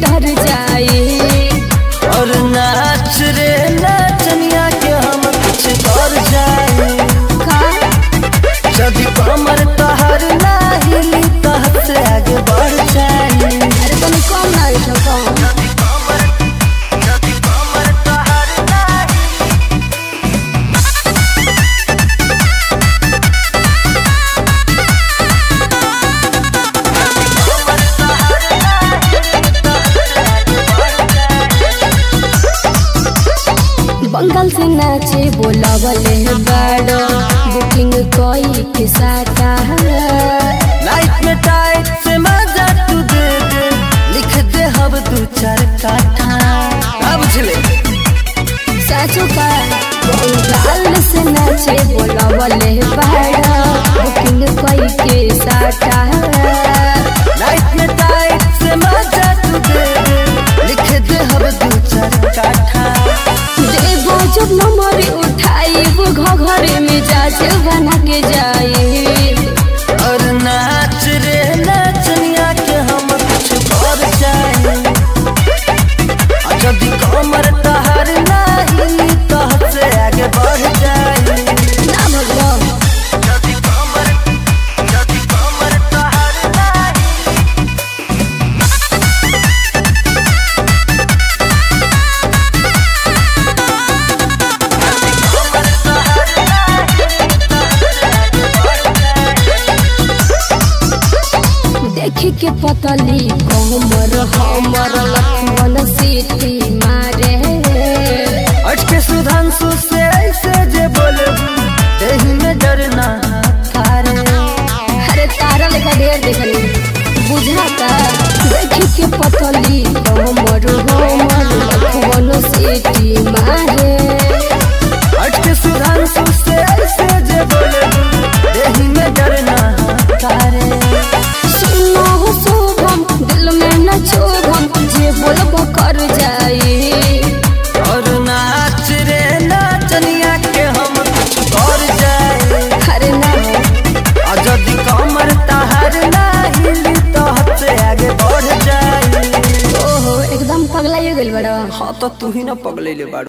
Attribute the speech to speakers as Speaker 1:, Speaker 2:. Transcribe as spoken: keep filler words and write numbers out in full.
Speaker 1: डर जाए।
Speaker 2: और नाच रे नाचनिया के हम कुछ कर जाए। जदि कमर तहर ना हिली तह से आगे बढ़ जाए।
Speaker 1: अरे तुम कम ना उठो कम। बंगाल से नाचे बोलावले बाड़ो बुकिंग कोई के साटा।
Speaker 2: लाइफ में टाइट से मजा तू दे दे लिख दे हब दू चार काठा। अब झले
Speaker 1: साचो का बंगाल से नाचे बोलावले बाड़ो बुकिंग कोई के साटा।
Speaker 2: लाइफ में टाइट से मजा तू दे दे लिख दे हब दू चार काठा।
Speaker 1: देवो जब नंबर उठाई वो घरे में जाच बना के जाए।
Speaker 2: और नाच रे नाचनिया के हम कुछ कर जाए। जदि कमर तहर ना हिली तह से आगे बढ़ जाए।
Speaker 1: ना भगवान
Speaker 2: जदि कमर जदि कमर तहर ना
Speaker 1: देखी के पतली कमर हमर लखवन सीटी मारे।
Speaker 2: अट के सुधांशु से ऐसे जे बोलबू देही में डरना थारे।
Speaker 1: अरे तारा लेखा ढेर देखली बुझाता। देखी के पतली कमर हमर लखवन सीटी मारे।
Speaker 2: अट के सुधांशु से ऐसे जे बोलबू देही में डरना थारे।
Speaker 1: सुनो हो शोभम दिल में न छोभम जे बोलबो कर जाए।
Speaker 2: और नाच रे नाचनिया के हम कुछ कर जाए।
Speaker 1: अरे ना
Speaker 2: जदि कमर तहर ना हिली तह से आगे बढ़ जाए।
Speaker 1: ओहो एकदम पगला गेल बड़ा।
Speaker 2: हाँ तो तू ही ना पगले बाड़ू।